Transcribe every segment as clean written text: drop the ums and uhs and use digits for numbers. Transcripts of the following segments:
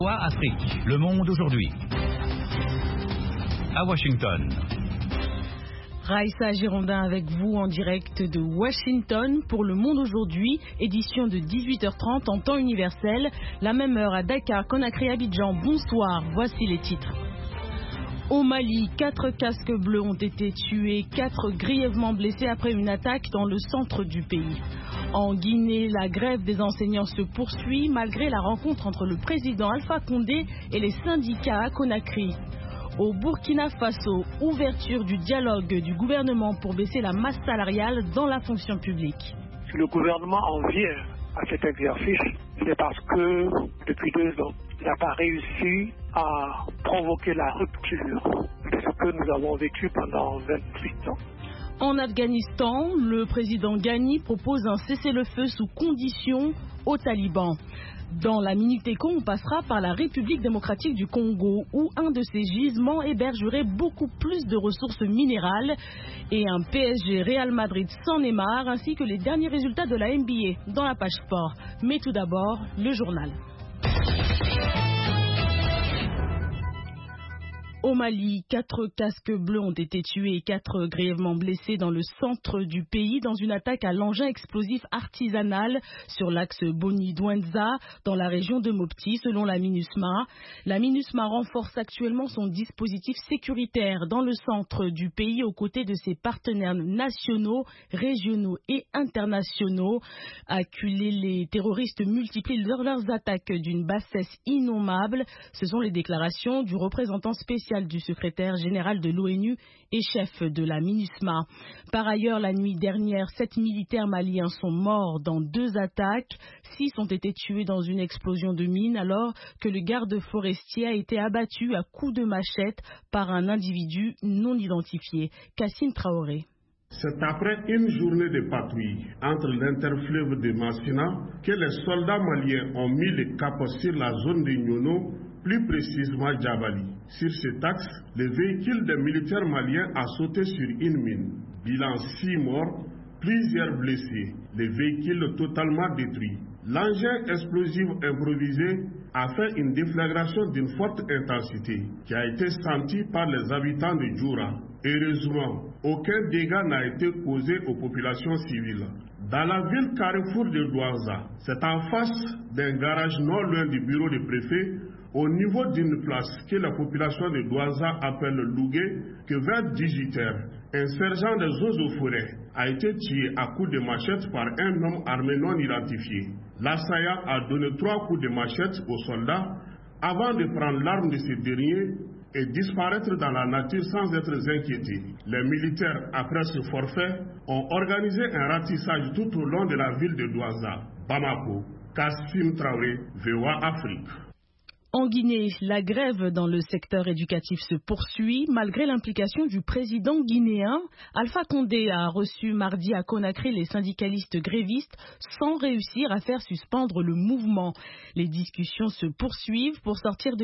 Afrique, le monde aujourd'hui. À Washington. Raïssa Girondin avec vous en direct de Washington pour Le Monde aujourd'hui, édition de 18h30 en temps universel, la même heure à Dakar, Conakry, Abidjan. Bonsoir, voici les titres. Au Mali, 4 casques bleus ont été tués, 4 grièvement blessés après une attaque dans le centre du pays. En Guinée, la grève des enseignants se poursuit malgré la rencontre entre le président Alpha Condé et les syndicats à Conakry. Au Burkina Faso, ouverture du dialogue du gouvernement pour baisser la masse salariale dans la fonction publique. Si le gouvernement en vient à cet exercice, c'est parce que depuis 2 ans, il n'a pas réussi à provoquer la rupture de ce que nous avons vécu pendant 28 ans. En Afghanistan, le président Ghani propose un cessez-le-feu sous conditions aux talibans. Dans la Minute Éco, on passera par la République démocratique du Congo, où un de ses gisements hébergerait beaucoup plus de ressources minérales, et un PSG Real Madrid sans Neymar, ainsi que les derniers résultats de la NBA dans la page sport. Mais tout d'abord, le journal. Au Mali, 4 casques bleus ont été tués et 4 grièvement blessés dans le centre du pays dans une attaque à l'engin explosif artisanal sur l'axe Boni-Douentza dans la région de Mopti, selon la MINUSMA. La MINUSMA renforce actuellement son dispositif sécuritaire dans le centre du pays aux côtés de ses partenaires nationaux, régionaux et internationaux. Acculés, les terroristes multiplient leurs attaques d'une bassesse innommable. Ce sont les déclarations du représentant spécial du secrétaire général de l'ONU et chef de la MINUSMA. Par ailleurs, la nuit dernière, 7 militaires maliens sont morts dans 2 attaques. 6 ont été tués dans une explosion de mine alors que le garde forestier a été abattu à coups de machette par un individu non identifié. Cassine Traoré. C'est après une journée de patrouille entre l'interfleuve de Massina que les soldats maliens ont mis le cap sur la zone de Nyono, plus précisément Djabali. Sur cet axe, le véhicule des militaires maliens a sauté sur une mine. Bilan 6 morts, plusieurs blessés, le véhicule totalement détruit. L'engin explosif improvisé a fait une déflagration d'une forte intensité qui a été sentie par les habitants de Djoura. Heureusement, aucun dégât n'a été causé aux populations civiles. Dans la ville carrefour de Douentza, c'est en face d'un garage non loin du bureau du préfet, au niveau d'une place que la population de Douentza appelle Lougué, que vers 18h, un sergent des eaux et forêts a été tué à coups de machette par un homme armé non identifié. L'assaillant a donné 3 coups de machette aux soldats avant de prendre l'arme de ces derniers et disparaître dans la nature sans être inquiétés. Les militaires, après ce forfait, ont organisé un ratissage tout au long de la ville de Douentza. Bamako, Kassim Traoré, VOA Afrique. En Guinée, la grève dans le secteur éducatif se poursuit malgré l'implication du président guinéen. Alpha Condé a reçu mardi à Conakry les syndicalistes grévistes sans réussir à faire suspendre le mouvement. Les discussions se poursuivent pour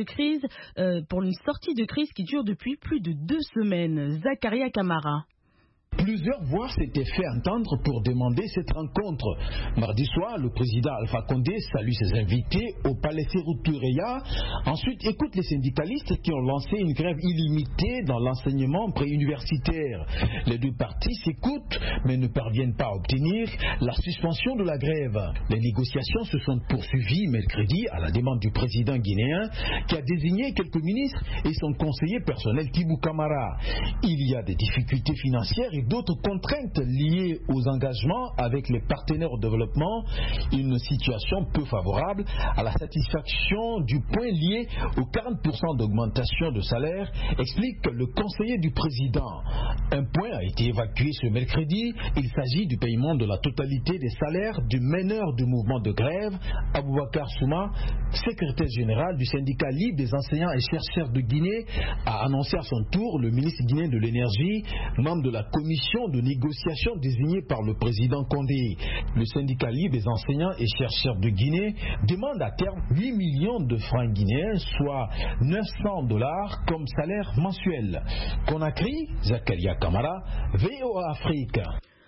une sortie de crise qui dure depuis plus de 2 semaines. Zakaria Kamara. Plusieurs voix s'étaient fait entendre pour demander cette rencontre. Mardi soir, le président Alpha Condé salue ses invités au palais Séroutou-Reya. Ensuite, écoute les syndicalistes qui ont lancé une grève illimitée dans l'enseignement préuniversitaire. Les 2 parties s'écoutent, mais ne parviennent pas à obtenir la suspension de la grève. Les négociations se sont poursuivies mercredi à la demande du président guinéen qui a désigné quelques ministres et son conseiller personnel Tibou Camara. Il y a des difficultés financières et d'autres contraintes liées aux engagements avec les partenaires au développement, une situation peu favorable à la satisfaction du point lié aux 40% d'augmentation de salaire, explique le conseiller du président. Un point a été évacué ce mercredi, il s'agit du paiement de la totalité des salaires du meneur du mouvement de grève, Aboubakar Souma, secrétaire général du syndicat libre des enseignants et chercheurs de Guinée, a annoncé à son tour le ministre guinéen de l'énergie, membre de la commission de négociation désignée par le président Condé. Le syndicat libre des enseignants et chercheurs de Guinée demande à terme 8 millions de francs guinéens, soit $900 comme salaire mensuel. Conakry, Zakaria Kamara, VOA Afrique.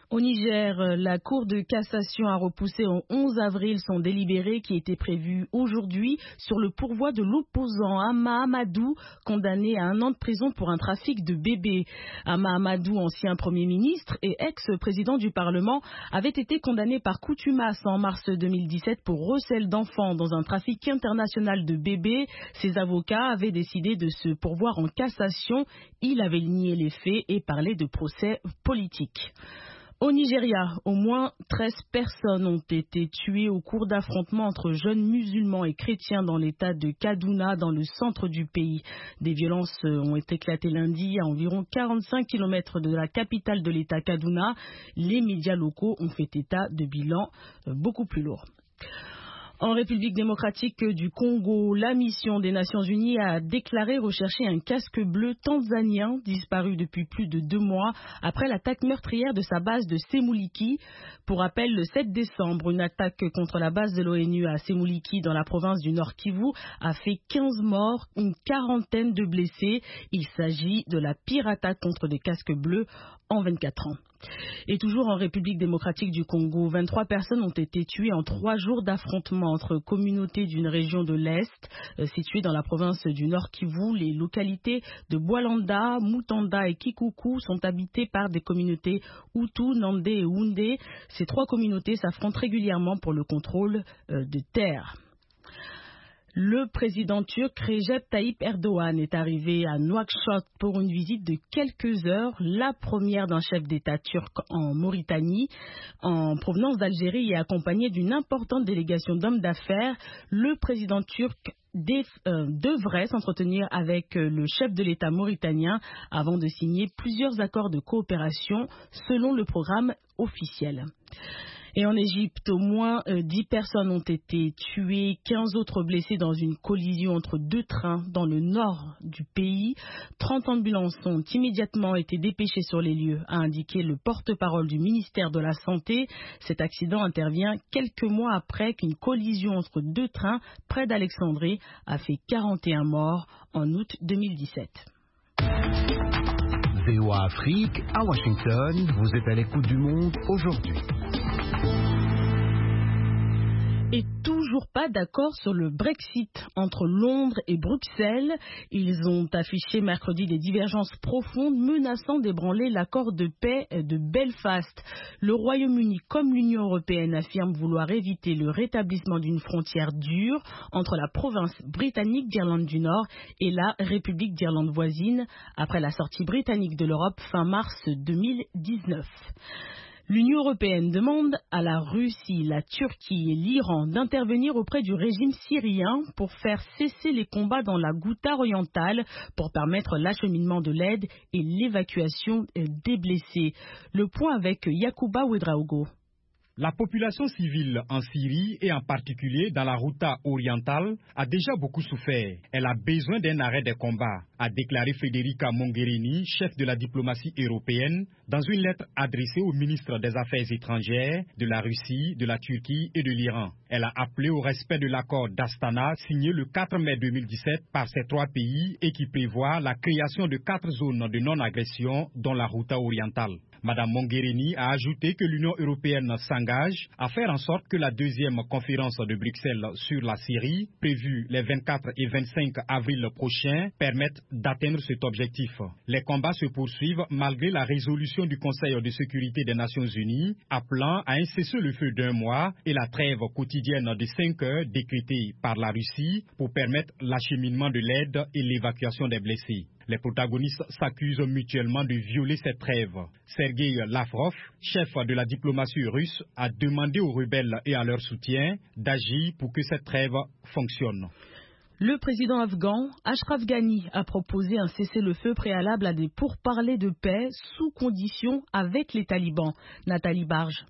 Au Niger, la Cour de cassation a repoussé au 11 avril son délibéré qui était prévu aujourd'hui sur le pourvoi de l'opposant Hama Amadou, condamné à 1 an de prison pour un trafic de bébés. Hama Amadou, ancien Premier ministre et ex-président du Parlement, avait été condamné par contumace en mars 2017 pour recel d'enfants dans un trafic international de bébés. Ses avocats avaient décidé de se pourvoir en cassation. Il avait nié les faits et parlé de procès politique. Au Nigeria, au moins 13 personnes ont été tuées au cours d'affrontements entre jeunes musulmans et chrétiens dans l'état de Kaduna, dans le centre du pays. Des violences ont éclaté lundi à environ 45 km de la capitale de l'état Kaduna. Les médias locaux ont fait état de bilans beaucoup plus lourds. En République démocratique du Congo, la mission des Nations Unies a déclaré rechercher un casque bleu tanzanien disparu depuis plus de 2 mois après l'attaque meurtrière de sa base de Semuliki. Pour rappel, le 7 décembre, une attaque contre la base de l'ONU à Semuliki dans la province du Nord Kivu a fait 15 morts, une quarantaine de blessés. Il s'agit de la pire attaque contre des casques bleus en 24 ans. Et toujours en République démocratique du Congo, 23 personnes ont été tuées en 3 jours d'affrontements entre communautés d'une région de l'Est située dans la province du Nord Kivu. Les localités de Bwalanda, Mutanda et Kikuku sont habitées par des communautés Hutu, Nandé et Houndé. Ces 3 communautés s'affrontent régulièrement pour le contrôle de terres. Le président turc Recep Tayyip Erdogan est arrivé à Nouakchott pour une visite de quelques heures, la première d'un chef d'État turc en Mauritanie. En provenance d'Algérie et accompagné d'une importante délégation d'hommes d'affaires, le président turc devrait s'entretenir avec le chef de l'État mauritanien avant de signer plusieurs accords de coopération selon le programme officiel. Et en Égypte, au moins 10 personnes ont été tuées, 15 autres blessées dans une collision entre 2 trains dans le nord du pays. 30 ambulances ont immédiatement été dépêchées sur les lieux, a indiqué le porte-parole du ministère de la Santé. Cet accident intervient quelques mois après qu'une collision entre 2 trains près d'Alexandrie a fait 41 morts en août 2017. VOA Afrique, à Washington, vous êtes à l'écoute du monde aujourd'hui. Et toujours pas d'accord sur le Brexit entre Londres et Bruxelles. Ils ont affiché mercredi des divergences profondes menaçant d'ébranler l'accord de paix de Belfast. Le Royaume-Uni comme l'Union européenne affirment vouloir éviter le rétablissement d'une frontière dure entre la province britannique d'Irlande du Nord et la République d'Irlande voisine après la sortie britannique de l'Europe fin mars 2019. L'Union européenne demande à la Russie, la Turquie et l'Iran d'intervenir auprès du régime syrien pour faire cesser les combats dans la Ghouta orientale pour permettre l'acheminement de l'aide et l'évacuation des blessés. Le point avec Yacouba Ouedraogo. La population civile en Syrie et en particulier dans la Ghouta orientale a déjà beaucoup souffert. Elle a besoin d'un arrêt des combats, a déclaré Federica Mogherini, chef de la diplomatie européenne, dans une lettre adressée au ministre des Affaires étrangères de la Russie, de la Turquie et de l'Iran. Elle a appelé au respect de l'accord d'Astana signé le 4 mai 2017 par ces 3 pays et qui prévoit la création de 4 zones de non-agression dans la Ghouta orientale. Madame Mogherini a ajouté que l'Union européenne s'engage à faire en sorte que la 2e conférence de Bruxelles sur la Syrie, prévue les 24 et 25 avril prochains, permette d'atteindre cet objectif. Les combats se poursuivent malgré la résolution du Conseil de sécurité des Nations Unies appelant à un cessez-le-feu d'1 mois et la trêve quotidienne de 5 heures décrétée par la Russie pour permettre l'acheminement de l'aide et l'évacuation des blessés. Les protagonistes s'accusent mutuellement de violer cette trêve. Sergei Lavrov, chef de la diplomatie russe, a demandé aux rebelles et à leur soutien d'agir pour que cette trêve fonctionne. Le président afghan, Ashraf Ghani, a proposé un cessez-le-feu préalable à des pourparlers de paix sous condition avec les talibans. Nathalie Barge.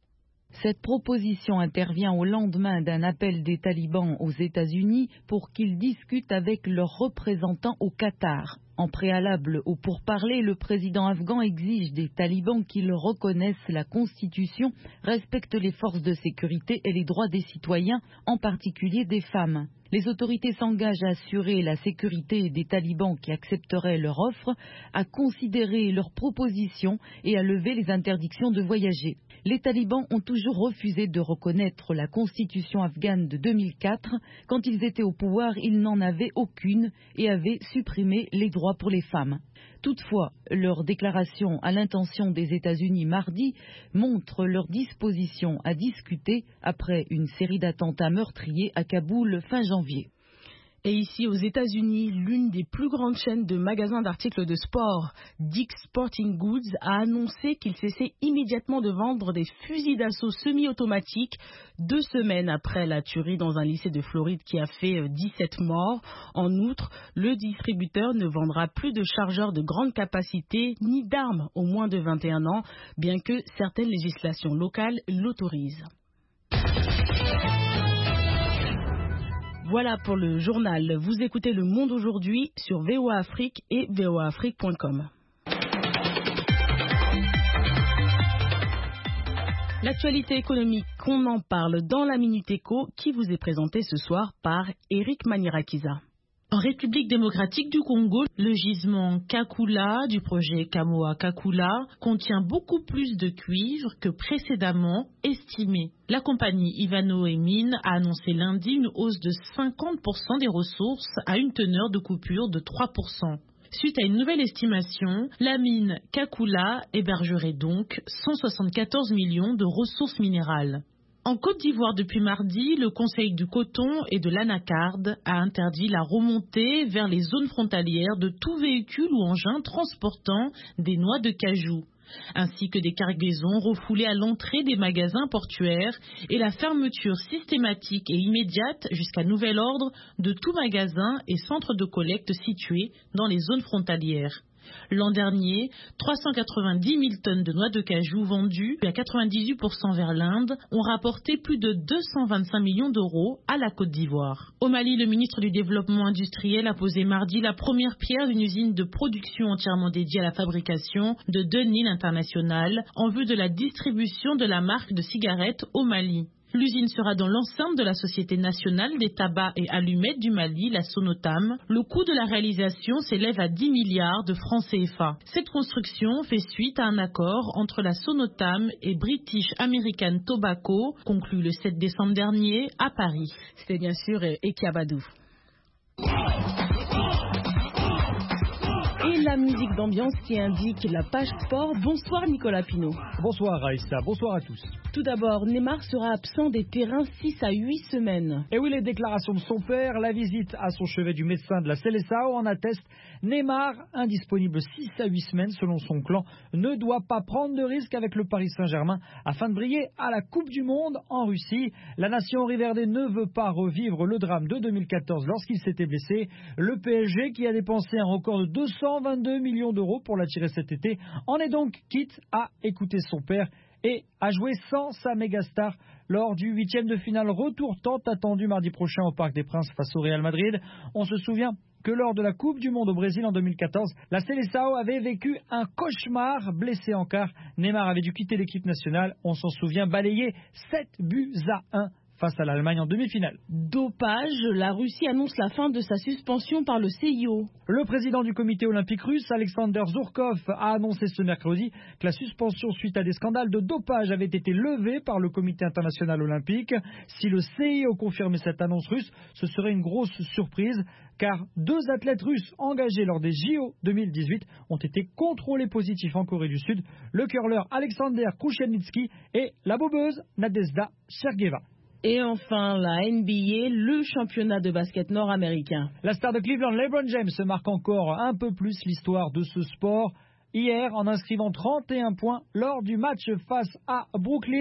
Cette proposition intervient au lendemain d'un appel des talibans aux États-Unis pour qu'ils discutent avec leurs représentants au Qatar. En préalable aux pourparlers, le président afghan exige des talibans qu'ils reconnaissent la constitution, respectent les forces de sécurité et les droits des citoyens, en particulier des femmes. Les autorités s'engagent à assurer la sécurité des talibans qui accepteraient leur offre, à considérer leurs propositions et à lever les interdictions de voyager. Les talibans ont toujours refusé de reconnaître la constitution afghane de 2004. Quand ils étaient au pouvoir, ils n'en avaient aucune et avaient supprimé les droits pour les femmes. Toutefois, leur déclaration à l'intention des États-Unis mardi montre leur disposition à discuter après une série d'attentats meurtriers à Kaboul fin janvier. Et ici aux États-Unis, l'une des plus grandes chaînes de magasins d'articles de sport, Dick's Sporting Goods, a annoncé qu'il cessait immédiatement de vendre des fusils d'assaut semi-automatiques 2 semaines après la tuerie dans un lycée de Floride qui a fait 17 morts. En outre, le distributeur ne vendra plus de chargeurs de grande capacité ni d'armes aux moins de 21 ans, bien que certaines législations locales l'autorisent. Voilà pour le journal. Vous écoutez Le Monde aujourd'hui sur VOA Afrique et voaafrique.com. L'actualité économique, on en parle dans la Minute Éco qui vous est présentée ce soir par Eric Manirakiza. En République démocratique du Congo, le gisement Kakula du projet Kamoa Kakula contient beaucoup plus de cuivre que précédemment estimé. La compagnie Ivanhoe Mines a annoncé lundi une hausse de 50% des ressources à une teneur de coupure de 3%. Suite à une nouvelle estimation, la mine Kakula hébergerait donc 174 millions de ressources minérales. En Côte d'Ivoire depuis mardi, le Conseil du coton et de l'anacarde a interdit la remontée vers les zones frontalières de tout véhicule ou engin transportant des noix de cajou, ainsi que des cargaisons refoulées à l'entrée des magasins portuaires et la fermeture systématique et immédiate jusqu'à nouvel ordre de tout magasin et centre de collecte situés dans les zones frontalières. L'an dernier, 390 000 tonnes de noix de cajou vendues à 98% vers l'Inde ont rapporté plus de 225 millions d'euros à la Côte d'Ivoire. Au Mali, le ministre du Développement industriel a posé mardi la première pierre d'une usine de production entièrement dédiée à la fabrication de Denil International en vue de la distribution de la marque de cigarettes au Mali. L'usine sera dans l'enceinte de la Société nationale des tabacs et allumettes du Mali, la Sonotam. Le coût de la réalisation s'élève à 10 milliards de francs CFA. Cette construction fait suite à un accord entre la Sonotam et British American Tobacco, conclu le 7 décembre dernier à Paris. C'était bien sûr Ekiabadou. Et la musique d'ambiance qui indique la page sport. Bonsoir Nicolas Pinault. Bonsoir Raïssa, bonsoir à tous. Tout d'abord, Neymar sera absent des terrains 6 à 8 semaines. Et oui, les déclarations de son père, la visite à son chevet du médecin de la Seleção en atteste. Neymar, indisponible 6 à 8 semaines selon son clan, ne doit pas prendre de risque avec le Paris Saint-Germain afin de briller à la Coupe du Monde en Russie. La nation riverdée ne veut pas revivre le drame de 2014 lorsqu'il s'était blessé. Le PSG, qui a dépensé un record de 222 millions d'euros pour l'attirer cet été, en est donc quitte à écouter son père et à jouer sans sa mégastar lors du 8e de finale retour tant attendu mardi prochain au Parc des Princes face au Real Madrid. On se souvient que lors de la Coupe du Monde au Brésil en 2014, la Seleção avait vécu un cauchemar. Blessé en quart, Neymar avait dû quitter l'équipe nationale. On s'en souvient, balayé 7-1 face à l'Allemagne en demi-finale. Dopage, la Russie annonce la fin de sa suspension par le CIO. Le président du comité olympique russe, Alexander Zhurkov, a annoncé ce mercredi que la suspension suite à des scandales de dopage avait été levée par le comité international olympique. Si le CIO confirmait cette annonce russe, ce serait une grosse surprise, car 2 athlètes russes engagés lors des JO 2018 ont été contrôlés positifs en Corée du Sud, le curleur Alexander Kruchenitsky et la bobeuse Nadezhda Sergeva. Et enfin, la NBA, le championnat de basket nord-américain. La star de Cleveland, LeBron James, marque encore un peu plus l'histoire de ce sport. Hier, en inscrivant 31 points lors du match face à Brooklyn,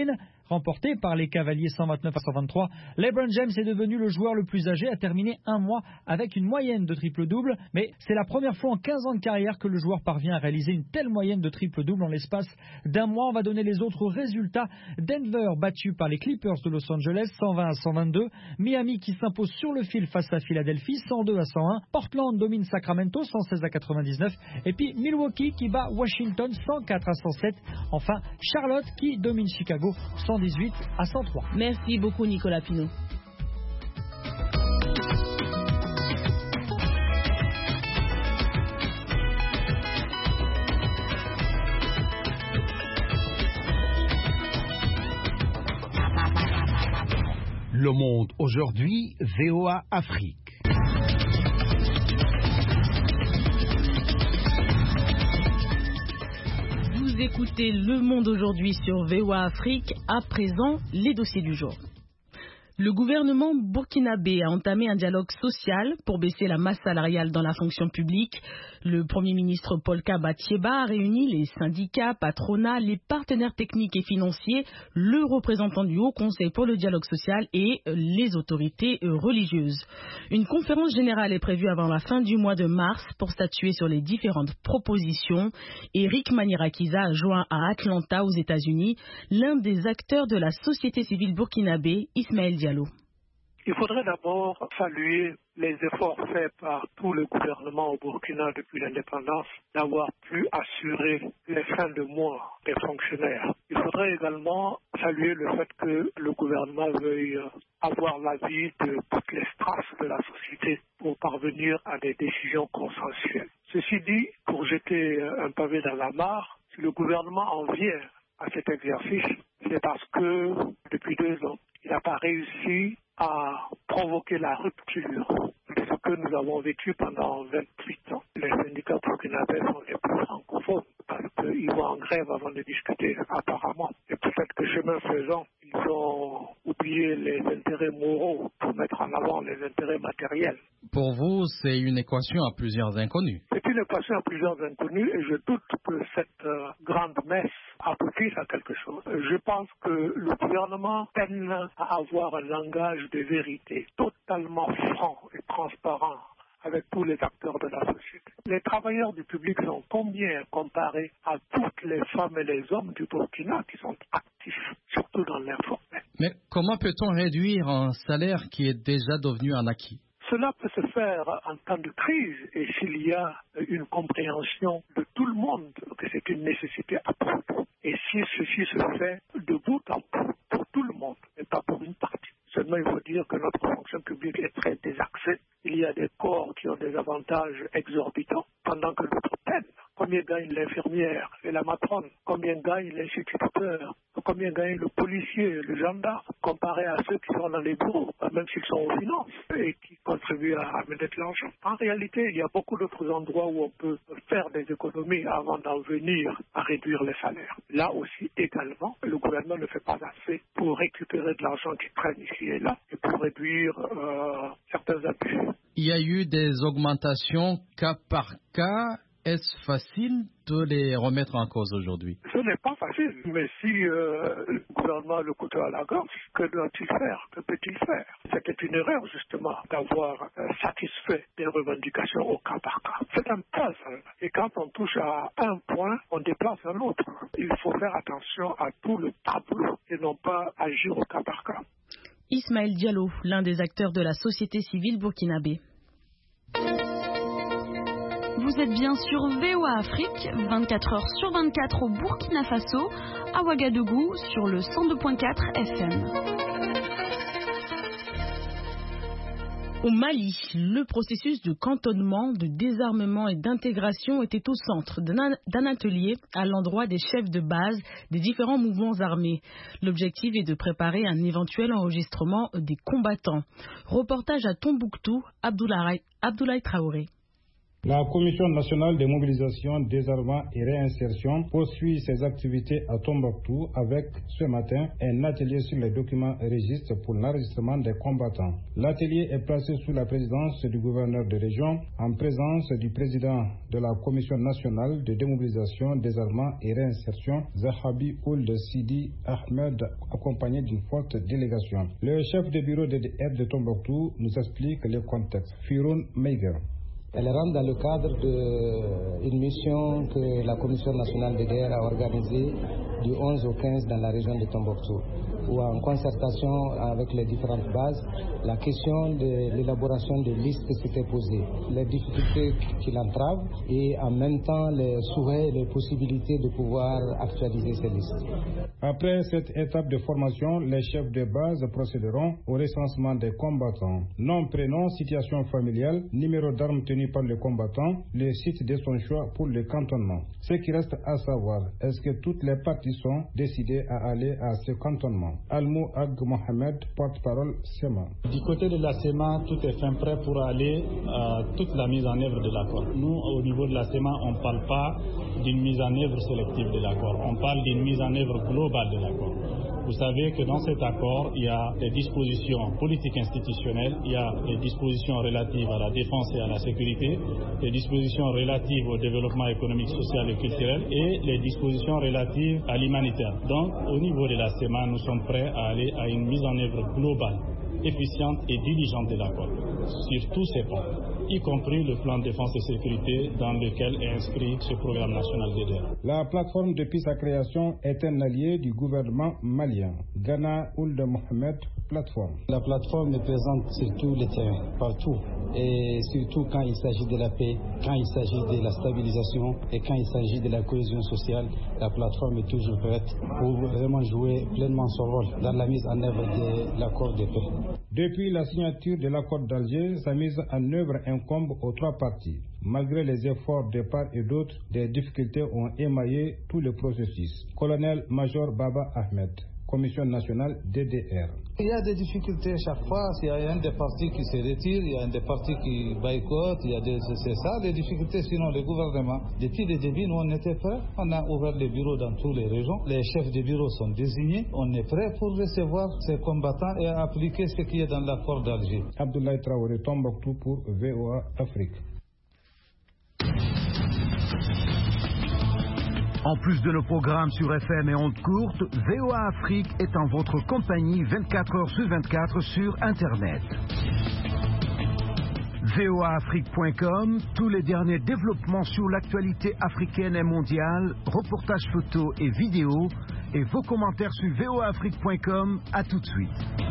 remporté par les Cavaliers 129-123. LeBron James est devenu le joueur le plus âgé à terminer un mois avec une moyenne de triple-double. Mais c'est la première fois en 15 ans de carrière que le joueur parvient à réaliser une telle moyenne de triple-double en l'espace d'un mois. On va donner les autres résultats. Denver battu par les Clippers de Los Angeles 120-122. Miami qui s'impose sur le fil face à Philadelphie 102-101. Portland domine Sacramento 116-99. Et puis Milwaukee qui bat Washington 104-107. Enfin Charlotte qui domine Chicago 118-103. Merci beaucoup Nicolas Pinault. Le Monde aujourd'hui, VOA Afrique. Vous écoutez Le Monde aujourd'hui sur VOA Afrique. À présent, les dossiers du jour. Le gouvernement burkinabé a entamé un dialogue social pour baisser la masse salariale dans la fonction publique. Le Premier ministre Paul Kaba Thieba a réuni les syndicats, patronats, les partenaires techniques et financiers, le représentant du Haut Conseil pour le dialogue social et les autorités religieuses. Une conférence générale est prévue avant la fin du mois de mars pour statuer sur les différentes propositions. Eric Manirakiza a joint à Atlanta aux États-Unis l'un des acteurs de la société civile burkinabé, Ismaël Diallo. Il faudrait d'abord saluer les efforts faits par tout le gouvernement au Burkina depuis l'indépendance d'avoir pu assurer les fins de mois des fonctionnaires. Il faudrait également saluer le fait que le gouvernement veuille avoir l'avis de toutes les strates de la société pour parvenir à des décisions consensuelles. Ceci dit, pour jeter un pavé dans la mare, si le gouvernement en vient à cet exercice, c'est parce que depuis 2 ans, il n'a pas réussi à provoquer la rupture de ce que nous avons vécu pendant 28 ans. Les syndicats burkinabés sont les plus francophones parce qu'ils vont en grève avant de discuter apparemment. Et peut-être que chemin faisant, ils ont oublié les intérêts moraux pour mettre en avant les intérêts matériels. Pour vous, c'est une équation à plusieurs inconnus. C'est une équation à plusieurs inconnus et je doute que cette grande messe aboutisse à quelque chose. Je pense que le gouvernement peine à avoir un langage de vérité totalement franc et transparent avec tous les acteurs de la société. Les travailleurs du public sont combien comparés à toutes les femmes et les hommes du Burkina qui sont actifs, surtout dans l'informel. Mais comment peut-on réduire un salaire qui est déjà devenu un acquis ? Cela peut se faire en temps de crise et s'il y a une compréhension de tout le monde que c'est une nécessité absolue. Et si ceci se fait de bout en bout pour tout le monde, et pas pour une partie. Seulement, il faut dire que notre fonction publique est très désaxée. Il y a des corps qui ont des avantages exorbitants, pendant que d'autres peinent. Combien gagne l'infirmière et la matrone? Combien gagne l'instituteur? Combien gagne le policier, le gendarme, comparé à ceux qui sont dans les bureaux, même s'ils sont aux finances et qui contribuent à amener de l'argent? En réalité, il y a beaucoup d'autres endroits où on peut faire des économies avant d'en venir à réduire les salaires. Là aussi, également, le gouvernement ne fait pas assez pour récupérer de l'argent qui traîne ici et là et pour réduire certains abus. Il y a eu des augmentations cas par cas. Est-ce facile de les remettre en cause aujourd'hui? Ce n'est pas facile, mais si le gouvernement a le couteau à la gorge, que doit-il faire? Que peut-il faire? C'était une erreur, justement, d'avoir satisfait des revendications au cas par cas. C'est un puzzle, et quand on touche à un point, on déplace un autre. Il faut faire attention à tout le tableau et non pas agir au cas par cas. Ismaël Diallo, l'un des acteurs de la société civile burkinabé. Vous êtes bien sur VOA Afrique, 24 heures sur 24 au Burkina Faso, à Ouagadougou, sur le 102.4 FM. Au Mali, le processus de cantonnement, de désarmement et d'intégration était au centre d'un atelier à l'endroit des chefs de base des différents mouvements armés. L'objectif est de préparer un éventuel enregistrement des combattants. Reportage à Tombouctou, Abdoulaye Traoré. La Commission nationale de mobilisation, désarmement et réinsertion poursuit ses activités à Tombouctou avec, ce matin, un atelier sur les documents registres pour l'enregistrement des combattants. L'atelier est placé sous la présidence du gouverneur de région, en présence du président de la Commission nationale de démobilisation, désarmement et réinsertion, Zahabi Ould Sidi Ahmed, accompagné d'une forte délégation. Le chef de bureau de DDR de Tombouctou nous explique le contexte. Firoun Meiger. Elle rentre dans le cadre d'une mission que la Commission nationale de guerre a organisée du 11 au 15 dans la région de Tombouctou, où en concertation avec les différentes bases, la question de l'élaboration des listes s'était posée, les difficultés qui l'entravent et en même temps les souhaits et les possibilités de pouvoir actualiser ces listes. Après cette étape de formation, les chefs de base procéderont au recensement des combattants. Nom, prénom, situation familiale, numéro d'armes tenu par le combattant, le site de son choix pour le cantonnement. Ce qui reste à savoir, est-ce que toutes les parties sont décidées à aller à ce cantonnement? Almou Ag Mohamed, porte-parole SEMA. Du côté de la SEMA, tout est fin prêt pour aller à toute la mise en œuvre de l'accord. Nous, au niveau de la SEMA, on ne parle pas d'une mise en œuvre sélective de l'accord. On parle d'une mise en œuvre globale de l'accord. Vous savez que dans cet accord, il y a des dispositions politiques institutionnelles, il y a des dispositions relatives à la défense et à la sécurité, des dispositions relatives au développement économique, social et culturel et les dispositions relatives à l'humanitaire. Donc, au niveau de la SEMA, nous sommes prêts à aller à une mise en œuvre globale, efficiente et diligente de l'accord, sur tous ces points, y compris le plan de défense et sécurité dans lequel est inscrit ce programme national DDR. La plateforme depuis sa création est un allié du gouvernement malien. Ghana Ould Mohamed, plateforme. La plateforme est présente sur tous les terrains, partout, et surtout quand il s'agit de la paix, quand il s'agit de la stabilisation et quand il s'agit de la cohésion sociale, la plateforme est toujours prête pour vraiment jouer pleinement son rôle dans la mise en œuvre de l'accord de paix. Depuis la signature de l'accord d'Alger, sa mise en œuvre incombe aux trois parties. Malgré les efforts de part et d'autre, des difficultés ont émaillé tout le processus. Colonel-major Baba Ahmed, Commission nationale DDR. Il y a des difficultés chaque fois. Il y a un des partis qui se retire, il y a un des partis qui boycottent, c'est ça les difficultés. Sinon, le gouvernement, depuis le début, nous on était prêts. On a ouvert les bureaux dans toutes les régions. Les chefs de bureau sont désignés. On est prêts pour recevoir ces combattants et appliquer ce qui est dans l'accord d'Alger. Abdoulaye Traoré, Tombouctou pour VOA Afrique. En plus de nos programmes sur FM et ondes courtes, VOA Afrique est en votre compagnie 24 heures sur 24 sur Internet. voaafrique.com, tous les derniers développements sur l'actualité africaine et mondiale, reportages photos et vidéos, et vos commentaires sur voaafrique.com. À tout de suite.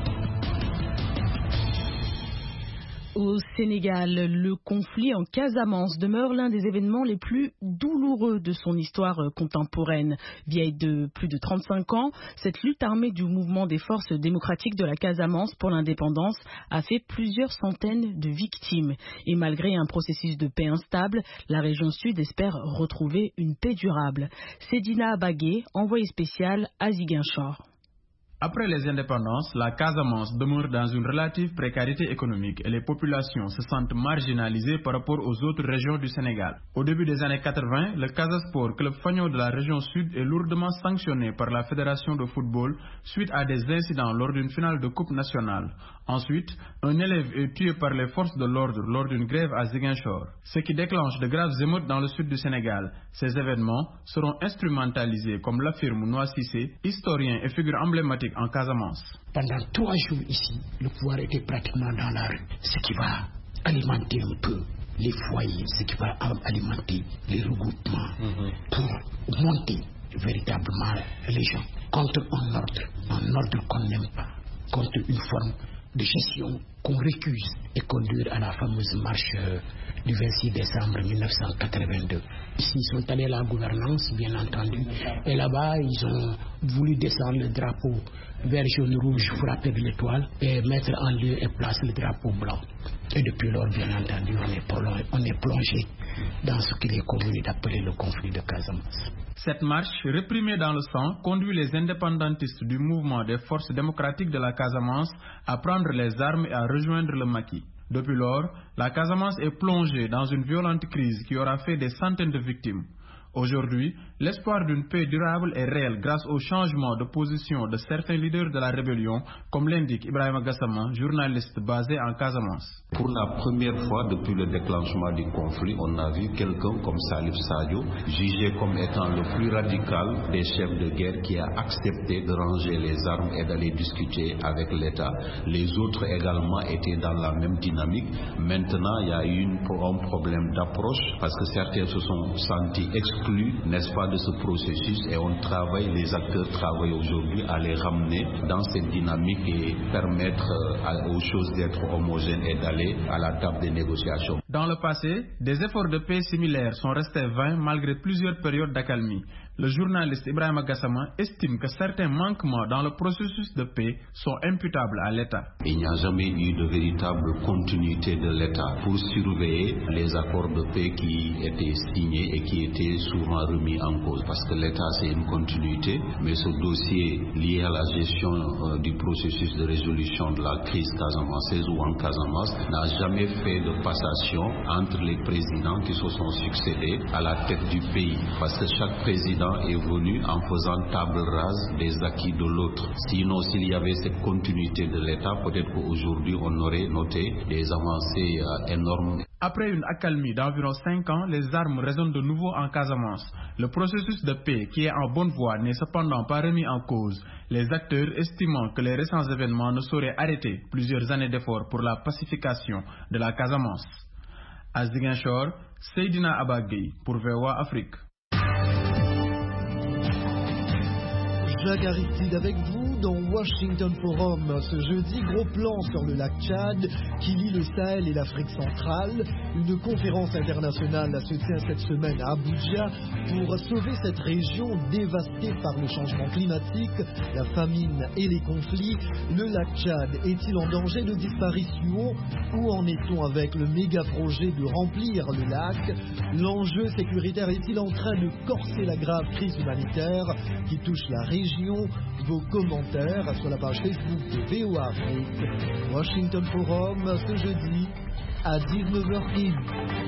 Au Sénégal, le conflit en Casamance demeure l'un des événements les plus douloureux de son histoire contemporaine. Vieille de plus de 35 ans, cette lutte armée du mouvement des forces démocratiques de la Casamance pour l'indépendance a fait plusieurs centaines de victimes. Et malgré un processus de paix instable, la région sud espère retrouver une paix durable. Sedina Abagué, envoyé spécial à Ziguinchor. Après les indépendances, la Casamance demeure dans une relative précarité économique et les populations se sentent marginalisées par rapport aux autres régions du Sénégal. Au début des années 80, le Casasport, club fanion de la région sud, est lourdement sanctionné par la Fédération de football suite à des incidents lors d'une finale de Coupe nationale. Ensuite, un élève est tué par les forces de l'ordre lors d'une grève à Ziguinchor, ce qui déclenche de graves émeutes dans le sud du Sénégal. Ces événements seront instrumentalisés, comme l'affirme Noa Cissé, historien et figure emblématique en Casamance. Pendant 3 jours ici, le pouvoir était pratiquement dans la rue, ce qui va alimenter un peu les foyers, ce qui va alimenter les regroupements pour monter véritablement les gens contre un ordre qu'on n'aime pas, contre une forme de gestion qu'on récuse et conduire à la fameuse marche du 26 décembre 1982. Ils sont allés à la gouvernance, bien entendu, et là-bas, ils ont voulu descendre le drapeau vert, jaune, rouge, frappé de l'étoile, et mettre en lieu et place le drapeau blanc. Et depuis lors, bien entendu, on est plongé dans ce qu'il est convenu d'appeler le conflit de Casamance. Cette marche, réprimée dans le sang, conduit les indépendantistes du mouvement des forces démocratiques de la Casamance à prendre les armes et à rejoindre le maquis. Depuis lors, la Casamance est plongée dans une violente crise qui aura fait des centaines de victimes. Aujourd'hui, l'espoir d'une paix durable est réel grâce au changement de position de certains leaders de la rébellion, comme l'indique Ibrahima Gassama, journaliste basé en Casamance. Pour la première fois depuis le déclenchement du conflit, on a vu quelqu'un comme Salif Sadio, jugé comme étant le plus radical des chefs de guerre, qui a accepté de ranger les armes et d'aller discuter avec l'État. Les autres également étaient dans la même dynamique. Maintenant, il y a eu un problème d'approche parce que certains se sont sentis exclus, n'est-ce pas, de ce processus, et les acteurs travaillent aujourd'hui à les ramener dans cette dynamique et permettre aux choses d'être homogènes et d'aller à la table des négociations. Dans le passé, des efforts de paix similaires sont restés vains malgré plusieurs périodes d'accalmie. Le journaliste Ibrahima Gassama estime que certains manquements dans le processus de paix sont imputables à l'État. Il n'y a jamais eu de véritable continuité de l'État pour surveiller les accords de paix qui étaient signés et qui étaient souvent remis en cause. Parce que l'État, c'est une continuité, mais ce dossier lié à la gestion du processus de résolution de la crise casamançaise ou en Casamance n'a jamais fait de passation entre les présidents qui se sont succédés à la tête du pays. Parce que chaque président est venu en faisant table rase des acquis de l'autre. Sinon, s'il y avait cette continuité de l'État, peut-être qu'aujourd'hui on aurait noté des avancées énormes. Après une accalmie d'environ 5 ans, les armes résonnent de nouveau en Casamance. Le processus de paix, qui est en bonne voie, n'est cependant pas remis en cause. Les acteurs estimant que les récents événements ne sauraient arrêter plusieurs années d'efforts pour la pacification de la Casamance. À Ziguinchor, Seydina Abagui pour VOA Afrique. Jacques Aristide avec vous dans Washington Forum. Ce jeudi, gros plan sur le lac Tchad qui lie le Sahel et l'Afrique centrale. Une conférence internationale se tient cette semaine à Abuja pour sauver cette région dévastée par le changement climatique, la famine et les conflits. Le lac Tchad est-il en danger de disparition? Où en est-on avec le méga projet de remplir le lac? L'enjeu sécuritaire est-il en train de corser la grave crise humanitaire qui touche la région? Vos commentaires sur la page Facebook de VOA Afrique. Washington Forum ce jeudi à 19h01.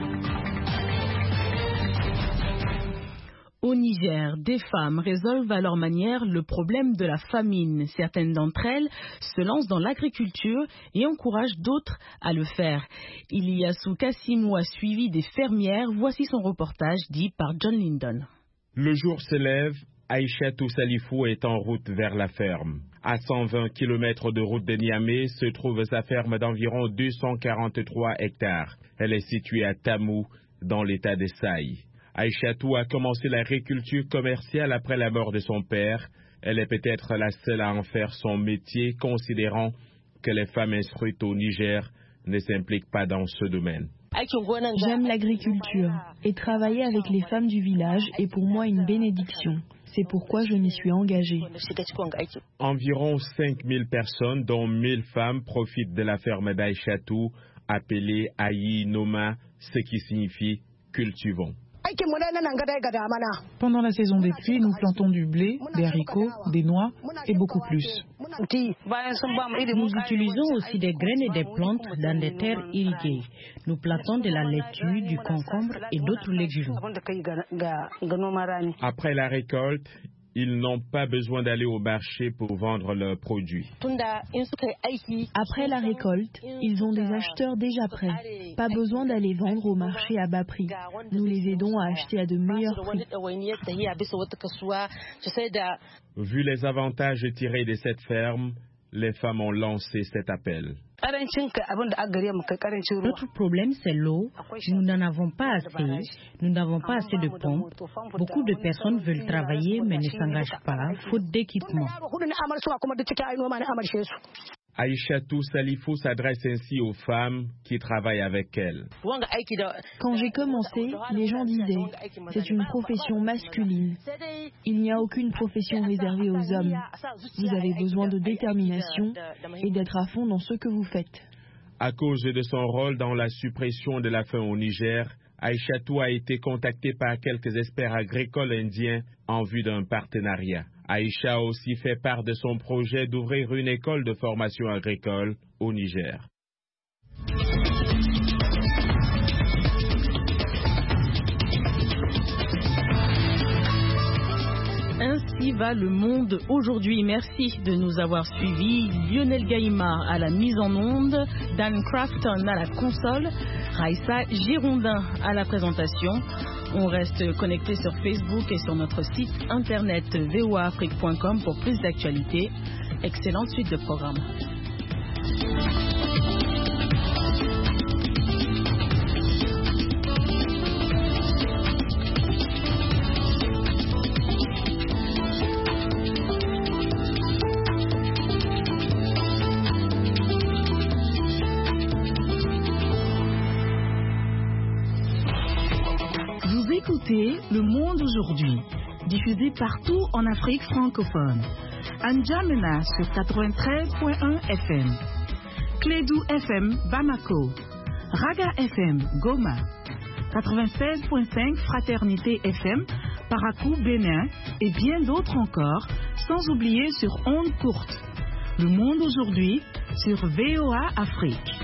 Au Niger, des femmes résolvent à leur manière le problème de la famine. Certaines d'entre elles se lancent dans l'agriculture et encouragent d'autres à le faire. Iliassou Kassimou a suivi des fermières. Voici son reportage dit par John Lyndon. Le jour se lève. Aïchatou Salifou est en route vers la ferme. À 120 km de route de Niamey se trouve sa ferme d'environ 243 hectares. Elle est située à Tamou, dans l'état de Saï. Aïchatou a commencé l'agriculture commerciale après la mort de son père. Elle est peut-être la seule à en faire son métier, considérant que les femmes instruites au Niger ne s'impliquent pas dans ce domaine. J'aime l'agriculture et travailler avec les femmes du village est pour moi une bénédiction. C'est pourquoi je m'y suis engagée. Environ 5000 personnes, dont 1000 femmes, profitent de la ferme d'Aïchatou, appelée Aïe Noma, ce qui signifie cultivons. Pendant la saison des pluies, nous plantons du blé, des haricots, des noix et beaucoup plus. Nous utilisons aussi des graines et des plantes dans des terres irriguées. Nous plantons de la laitue, du concombre et d'autres légumes. Après la récolte, ils n'ont pas besoin d'aller au marché pour vendre leurs produits. Après la récolte, ils ont des acheteurs déjà prêts. Pas besoin d'aller vendre au marché à bas prix. Nous les aidons à acheter à de meilleurs prix. Vu les avantages tirés de cette ferme, les femmes ont lancé cet appel. Notre problème, c'est l'eau. Nous n'en avons pas assez. Nous n'avons pas assez de pompes. Beaucoup de personnes veulent travailler mais ne s'engagent pas, faute d'équipement. Aïchatou Salifou s'adresse ainsi aux femmes qui travaillent avec elle. Quand j'ai commencé, les gens disaient « c'est une profession masculine ». Il n'y a aucune profession réservée aux hommes. Vous avez besoin de détermination et d'être à fond dans ce que vous faites. À cause de son rôle dans la suppression de la faim au Niger, Aïchatou a été contactée par quelques experts agricoles indiens en vue d'un partenariat. Aïcha a aussi fait part de son projet d'ouvrir une école de formation agricole au Niger. Ainsi va le monde aujourd'hui. Merci de nous avoir suivis. Lionel Gaïma à la mise en onde, Dan Crafton à la console, Raissa Girondin à la présentation. On reste connecté sur Facebook et sur notre site internet voaafrique.com pour plus d'actualités. Excellente suite de programme. Écoutez Le Monde aujourd'hui, diffusé partout en Afrique francophone. N'Djamena sur 93.1 FM, Clédou FM Bamako, Raga FM Goma, 96.5 Fraternité FM Parakou Bénin et bien d'autres encore, sans oublier sur ondes courtes. Le Monde aujourd'hui sur VOA Afrique.